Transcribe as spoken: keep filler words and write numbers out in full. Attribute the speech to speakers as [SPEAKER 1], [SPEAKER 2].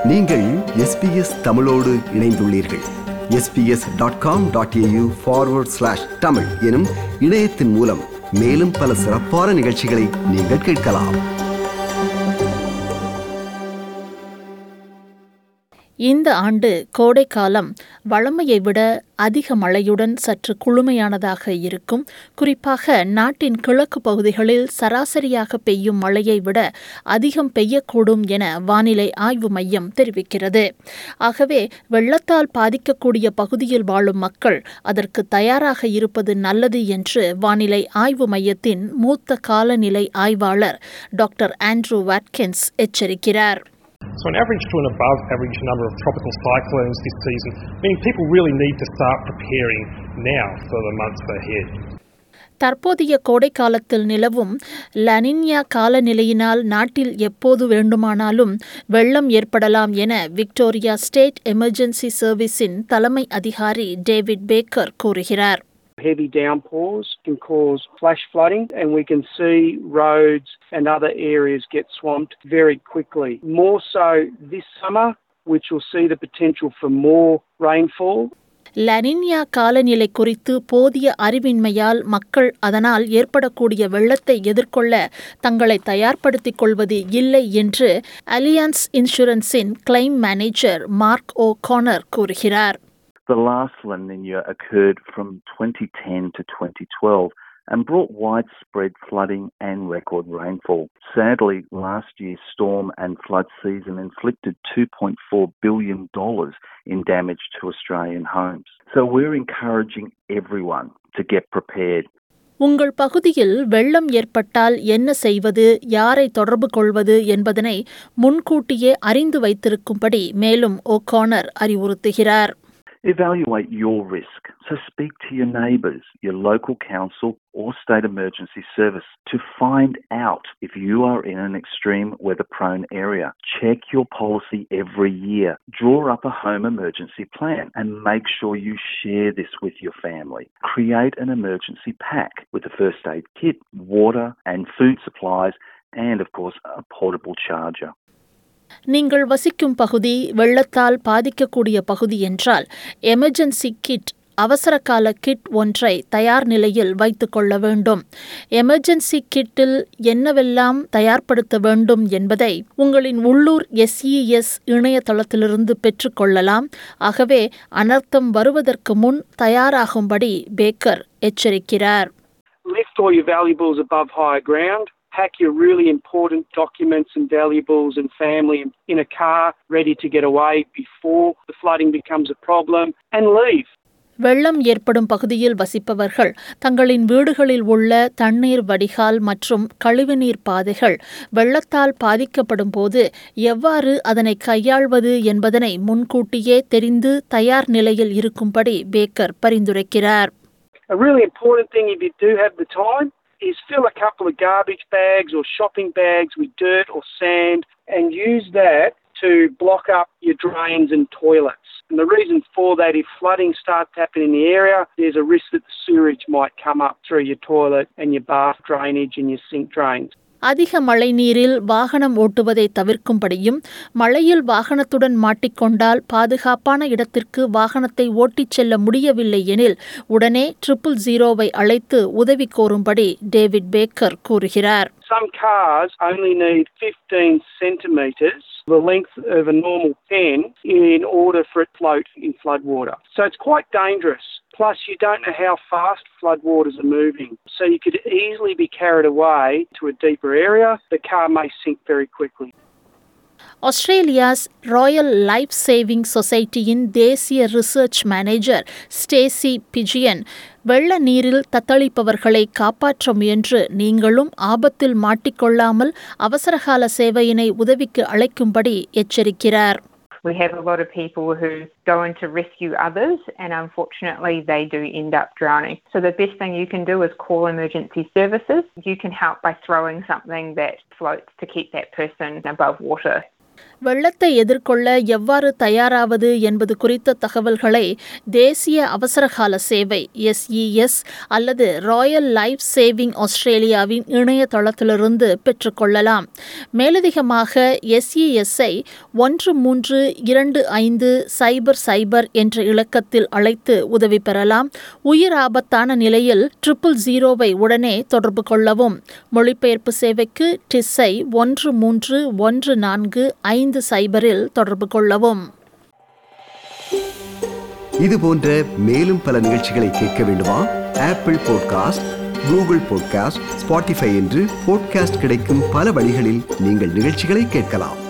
[SPEAKER 1] நீங்கள் S B S தமிழோடு இணைந்துள்ளீர்கள். S B S dot com dot A U forward slash Tamil எனும் இணையத்தின் மூலம் மேலும் பல சிறப்பான நிகழ்ச்சிகளை நீங்கள் கேட்கலாம்.
[SPEAKER 2] இந்த ஆண்டு கோடைக்காலம் வழமையை விட அதிக மழையுடன் சற்று குளுமையானதாக இருக்கும். குறிப்பாக நாட்டின் கிழக்கு பகுதிகளில் சராசரியாக பெய்யும் மழையை விட அதிகம் பெய்யக்கூடும் என வானிலை ஆய்வு மையம் தெரிவிக்கிறது. ஆகவே வெள்ளத்தால் பாதிக்கக்கூடிய பகுதியில் வாழும் மக்கள் அதற்கு தயாராக இருப்பது நல்லது என்று வானிலை ஆய்வு மையத்தின் மூத்த காலநிலை ஆய்வாளர் டாக்டர் ஆண்ட்ரூ வாட்கின்ஸ் எச்சரிக்கிறார்.
[SPEAKER 3] So an average to an above average number of tropical cyclones this season, meaning people really need to start preparing now for the months ahead.
[SPEAKER 2] தற்போதைய கோடைக்காலத்தில் நிலவும் லனின்யா காலநிலையினால் நாட்டில் எப்போது வேண்டுமானாலும் வெள்ளம் ஏற்படலாம் என விக்டோரியா ஸ்டேட் எமர்ஜென்சி சர்வீஸின் தலைமை அதிகாரி டேவிட் பேக்கர் கூறுகிறார்.
[SPEAKER 4] Heavy downpours can cause flash flooding and we can see roads and other areas get swamped very quickly. More so this summer, which will see the potential for more rainfall.
[SPEAKER 2] La nina காலநிலை குறித்து போதிய அறிவின்மையால் மக்கள் அதனால் ஏற்படக்கூடிய வெள்ளத்தை எதிர்கொள்ள தங்களை தயார்படுத்திக் கொள்வது இல்லை என்று அலியன்ஸ் இன்சூரன்ஸின் claim manager Mark O'Connor கூறுகிறார்.
[SPEAKER 5] The last La Nina occurred from twenty ten to twenty twelve and brought widespread flooding and record rainfall. Sadly, last year's storm and flood season inflicted two point four billion dollars in damage to Australian homes. So we're encouraging everyone to get prepared.
[SPEAKER 2] உங்கள் பகுதியில் வெள்ளம் ஏற்பட்டால் என்ன செய்வது, யாரை தொடர்பு கொள்வது என்பதனை முன்கூட்டியே அறிந்து வைத்திருக்கும்படி மேலும் ஓ கானர் அறிவுறுத்துகிறார்.
[SPEAKER 5] Evaluate your risk. So speak to your neighbours, your local council or state emergency service to find out if you are in an extreme weather-prone area. Check your policy every year. Draw up a home emergency plan and make sure you share this with your family. Create an emergency pack with a first aid kit, water and food supplies, and of course a portable charger.
[SPEAKER 2] நீங்கள் வசிக்கும் பகுதி வெள்ளத்தால் பாதிக்கக்கூடிய பகுதி என்றால் emergency kit, அவசரகால kit ஒன்றை தயார் நிலையில் வைத்துக் கொள்ள வேண்டும். எமர்ஜென்சி கிட்டில் என்னவெல்லாம் தயார்படுத்த வேண்டும் என்பதை உங்களின் உள்ளூர் எஸ் இ எஸ் இணையதளத்திலிருந்து பெற்றுக்கொள்ளலாம். ஆகவே அனர்த்தம் வருவதற்கு முன் தயாராகும்படி பேக்கர் எச்சரிக்கிறார்.
[SPEAKER 4] Lift all your valuables above higher ground. Pack your really important documents and valuables and family in a car ready to get away before the flooding becomes a problem and leave.
[SPEAKER 2] வெள்ளம் ஏற்படும் பகுதியில் வசிப்பவர்கள் தங்களின் வீடுகளில் உள்ள தண்ணீர் வடிகால் மற்றும் கழிவுநீர் பாதைகள் வெள்ளத்தால் பாதிக்கப்படும் போது எவ்வாறு அதனை கையாள்வது என்பதனை முன்கூட்டியே தெரிந்து தயார் நிலையில் இருக்கும்படி பேக்கர் பரிந்துரைக்கிறார்.
[SPEAKER 4] A really important thing, if you do have the time, is fill a couple of garbage bags or shopping bags with dirt or sand and use that to block up your drains and toilets. And the reason for that, if flooding starts happening in the area, there's a risk that the sewage might come up through your toilet and your bath drainage and your sink drains.
[SPEAKER 2] அதிக மழை நீரில் வாகனம் ஓட்டுவதை தவிர்க்கும்படியும் மழையில் வாகனத்துடன் மாட்டிக்கொண்டால் பாதுகாப்பான இடத்திற்கு வாகனத்தை ஓட்டிச் செல்ல முடியவில்லை எனில் உடனே ட்ரிபிள் ஜீரோவை அழைத்து உதவி கோரும்படி டேவிட் பேக்கர் கூறுகிறார்.
[SPEAKER 4] Some cars only need fifteen centimetres, the length of a normal pen, in order for it to float in floodwater. So it's quite dangerous. Plus, you don't know how fast floodwaters are moving. So you could easily be carried away to a deeper area. The car may sink very quickly.
[SPEAKER 2] Australia's royal life saving சொசைட்டியின் தேசிய research manager Stacy pigeon வெள்ள நீரில் தத்தளிப்பவர்களை காப்பாற்ற முயன்று நீங்களும் ஆபத்தில் மாட்டிக்கொள்ளாமல் அவசரகால சேவையினை உதவிக்கு அழைக்கும்படி எச்சரிக்கிறார்.
[SPEAKER 6] We have a lot of people who go in to rescue others and unfortunately they do end up drowning. So the best thing you can do is call emergency services. You can help by throwing something that floats to keep that person above water.
[SPEAKER 2] வெள்ளத்தை எதிர்கொள்ள எவ்வாறு தயாராவது என்பது குறித்த தகவல்களை தேசிய அவசரகால சேவை எஸ்இஎஸ் அல்லது ராயல் லைஃப் சேவிங் ஆஸ்திரேலியாவின் இணையதளத்திலிருந்து பெற்றுக்கொள்ளலாம். மேலதிகமாக எஸ்இஎஸ்ஐ ஒன்று மூன்று இரண்டு ஐந்து சைபர் சைபர் என்ற இலக்கத்தில் அழைத்து உதவி பெறலாம். உயிர் ஆபத்தான நிலையில் ட்ரிபிள் ஜீரோவை உடனே தொடர்பு கொள்ளவும். மொழிபெயர்ப்பு சேவைக்கு டிஸ்ஸை ஒன்று மூன்று ஒன்று நான்கு ஐந்து சைபரில் தொடர்பு கொள்ளவும்.
[SPEAKER 1] இது போன்ற மேலும் பல நிகழ்ச்சிகளை கேட்க வேண்டுமா? Apple podcast, Google podcast, Spotify என்று பாட்காஸ்ட் கிடைக்கும் பல வழிகளில் நீங்கள் நிகழ்ச்சிகளை கேட்கலாம்.